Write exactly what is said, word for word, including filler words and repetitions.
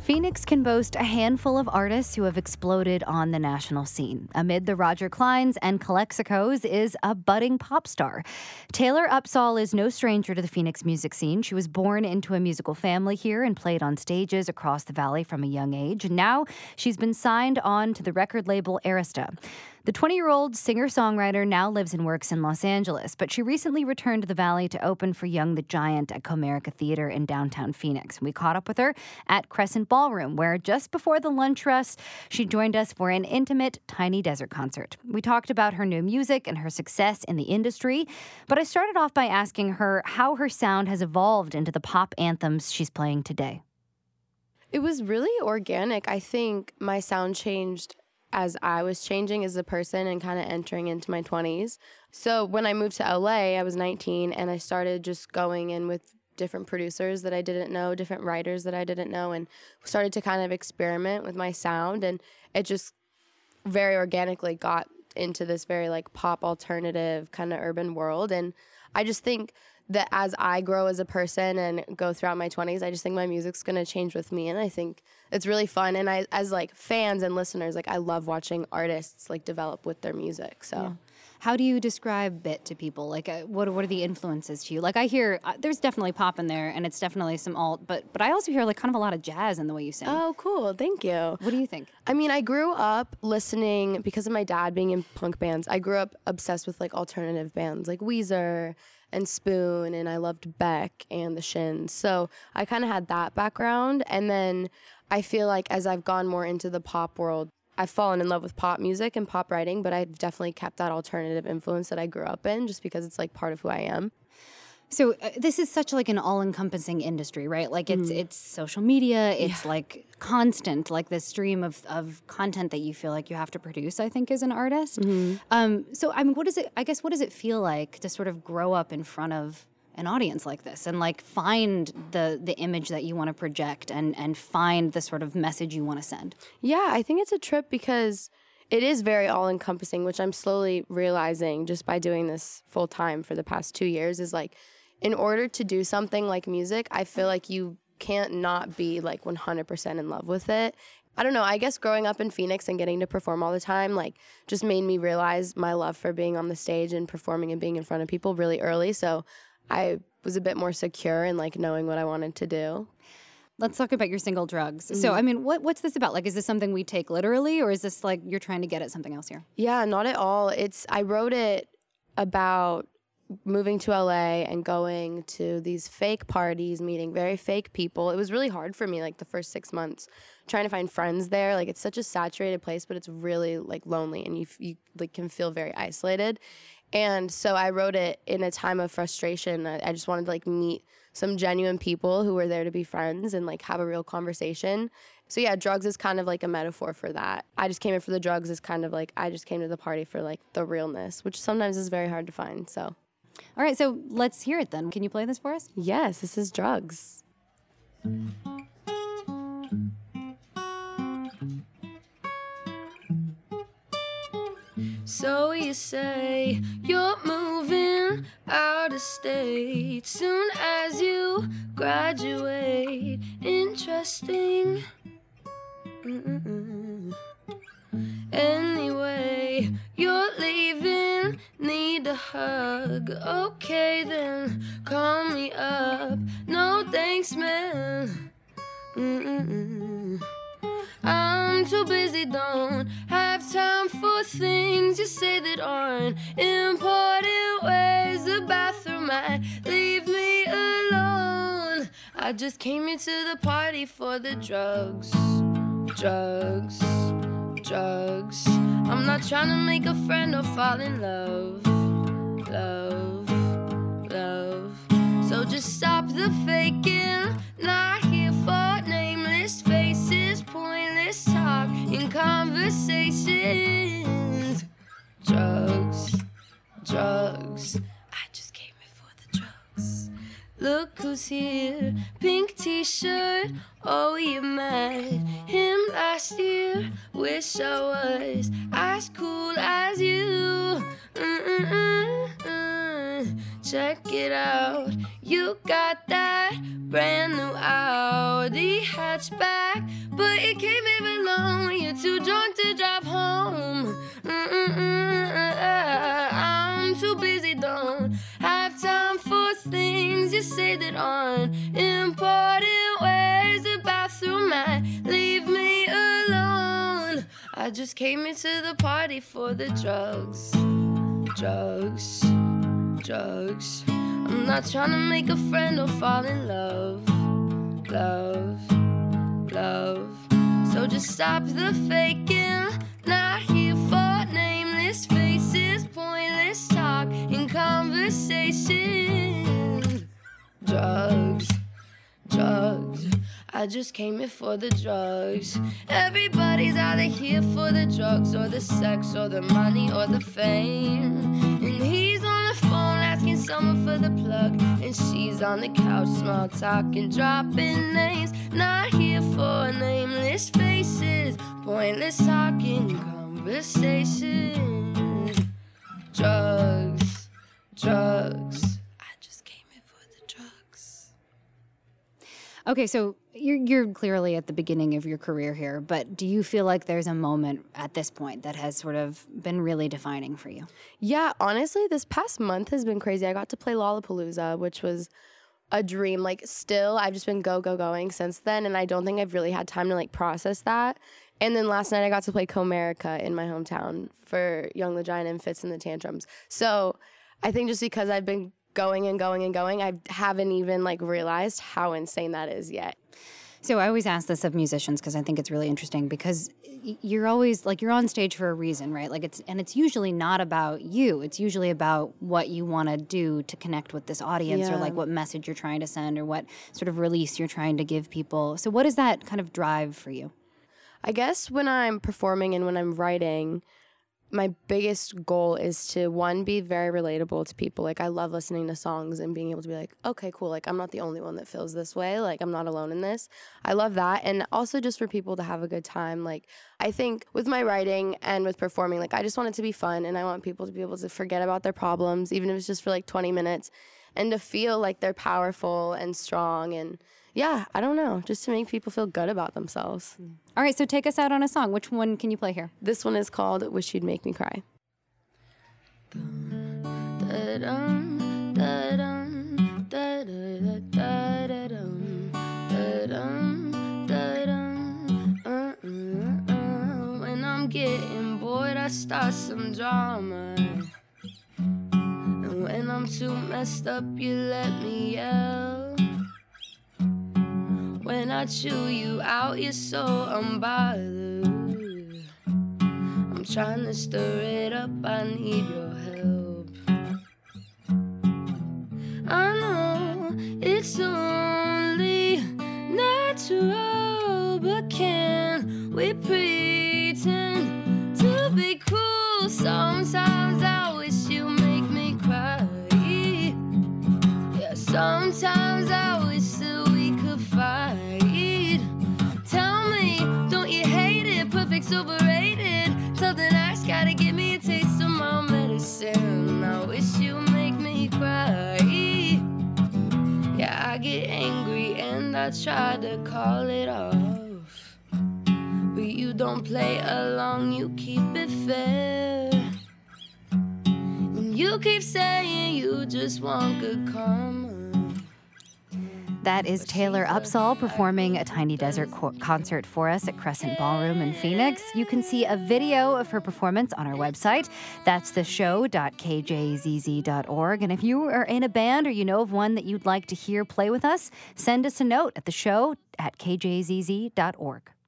Phoenix can boast a handful of artists who have exploded on the national scene. Amid the Roger Kleins and Calexicos is a budding pop star. Taylor Upsall is no stranger to the Phoenix music scene. She was born into a musical family here and played on stages across the valley from a young age. And now she's been signed on to the record label Arista. The twenty-year-old singer-songwriter now lives and works in Los Angeles, but she recently returned to the Valley to open for Young the Giant at Comerica Theater in downtown Phoenix. We caught up with her at Crescent Ballroom, where just before the lunch rush, she joined us for an intimate Tiny Desert concert. We talked about her new music and her success in the industry, but I started off by asking her how her sound has evolved into the pop anthems she's playing today. It was really organic. I think my sound changed as I was changing as a person and kind of entering into my twenties. So when I moved to L A, I was nineteen, and I started just going in with different producers that I didn't know, different writers that I didn't know, and started to kind of experiment with my sound, and it just very organically got into this very like pop alternative kind of urban world. And I just think that as I grow as a person and go throughout my twenties, I just think my music's going to change with me. And I think it's really fun. And I, as like fans and listeners, like I love watching artists like develop with their music. So yeah. How do you describe it to people? Like, uh, what what are the influences to you? Like, I hear uh, there's definitely pop in there, and it's definitely some alt, but but I also hear like kind of a lot of jazz in the way you sing. Oh, cool. Thank you. What do you think? I mean, I grew up listening, because of my dad being in punk bands, I grew up obsessed with like alternative bands like Weezer and Spoon, and I loved Beck and the Shins. So I kind of had that background. And then I feel like as I've gone more into the pop world, I've fallen in love with pop music and pop writing, but I've definitely kept that alternative influence that I grew up in just because it's like part of who I am. So uh, this is such like an all-encompassing industry, right? Like it's mm. it's social media, it's yeah. like constant, like this stream of, of content that you feel like you have to produce, I think, as an artist. Mm-hmm. Um, so I mean, what does it, I guess, what does it feel like to sort of grow up in front of an audience like this and like find the the image that you want to project and, and find the sort of message you want to send? Yeah, I think it's a trip because it is very all-encompassing, which I'm slowly realizing just by doing this full-time for the past two years is like, in order to do something like music, I feel like you can't not be like one hundred percent in love with it. I don't know, I guess growing up in Phoenix and getting to perform all the time, like just made me realize my love for being on the stage and performing and being in front of people really early. So I was a bit more secure in like knowing what I wanted to do. Let's talk about your single, Drugs. Mm-hmm. So, I mean, what what's this about? Like, is this something we take literally, or is this like you're trying to get at something else here? Yeah, not at all. It's, I wrote it about moving to L A and going to these fake parties, meeting very fake people. It was really hard for me, like the first six months, trying to find friends there. Like it's such a saturated place, but it's really like lonely, and you you like can feel very isolated. And so I wrote it in a time of frustration. I, I just wanted to like meet some genuine people who were there to be friends and like have a real conversation. So yeah, drugs is kind of like a metaphor for that. I just came in for the drugs is kind of like I just came to the party for like the realness, which sometimes is very hard to find. So. All right, so let's hear it then. Can you play this for us? Yes, this is Drugs. So you say you're moving out of state soon as you graduate. Interesting. Mm-mm. Anyway, you're leaving, need a hug. Okay then, call me up. No thanks, man. Mm-mm. I'm too busy, don't have time for things you say that aren't important. Where's the bathroom at? Leave me alone. I just came into the party for the drugs. Drugs. Drugs. I'm not trying to make a friend or fall in love. Love. Love. So just stop the faking. Not here for nameless faces. Pointless talk in conversations. Drugs. Drugs. I just came here for the drugs. Look who's here. Pink t-shirt. Oh, you met him last year. Wish I was as cool as you. Mm-mm-mm-mm. Check it out. You got that brand new Audi hatchback, but it can't be alone when you're too drunk to drive home. Mm-mm-mm-mm. I'm too busy, don't have time for things you say that aren't important. Where's the bathroom at? Leave me alone. I just came into the party for the drugs, drugs, drugs. I'm not trying to make a friend or fall in love, love, love. So just stop the faking. Not here for nameless faces, pointless talk in conversation. Drugs, drugs. I just came here for the drugs. Everybody's either here for the drugs or the sex or the money or the fame. And he's on the phone asking someone for the plug, and she's on the couch small talking, dropping names. Not here for nameless faces, pointless talking conversation. Drugs, drugs. I just came here for the drugs. Okay, so you're you're clearly at the beginning of your career here, but do you feel like there's a moment at this point that has sort of been really defining for you? Yeah, honestly, this past month has been crazy. I got to play Lollapalooza, which was a dream. Like, still, I've just been go, go, going since then, and I don't think I've really had time to, like, process that. And then last night I got to play Comerica in my hometown for Young the Giant and Fitz and the Tantrums. So I think just because I've been going and going and going, I haven't even, like, realized how insane that is yet. So I always ask this of musicians because I think it's really interesting, because you're always like, you're on stage for a reason, right? Like it's, and it's usually not about you. It's usually about what you want to do to connect with this audience, Yeah. or like what message you're trying to send, or what sort of release you're trying to give people. So what is that kind of drive for you? I guess when I'm performing and when I'm writing, my biggest goal is to, one, be very relatable to people. Like, I love listening to songs and being able to be like, okay, cool. Like, I'm not the only one that feels this way. Like, I'm not alone in this. I love that. And also just for people to have a good time. Like, I think with my writing and with performing, like, I just want it to be fun. And I want people to be able to forget about their problems, even if it's just for like twenty minutes, and to feel like they're powerful and strong. And yeah, I don't know, just to make people feel good about themselves. Mm. All right, so take us out on a song. Which one can you play here? This one is called Wish You'd Make Me Cry. When I'm getting bored, I start some drama. And when I'm too messed up, you let me yell. When I chew you out, you're so unbothered. I'm trying to stir it up, I need your help. I know it's only natural, but can we pretend to be cool? Sometimes I wish you make me cry. Yeah, sometimes I wish that we could fight. Tell me, don't you hate it? Perfect's overrated. Something nice gotta give me a taste of my medicine. I wish you make me cry. Yeah, I get angry and I try to call it off, but you don't play along, you keep it fair. And you keep saying you just want good karma. That is Taylor Upsall performing a Tiny Desert co- concert for us at Crescent Ballroom in Phoenix. You can see a video of her performance on our website. That's the show dot k j z z dot org. And if you are in a band or you know of one that you'd like to hear play with us, send us a note at the show at k j z z dot org.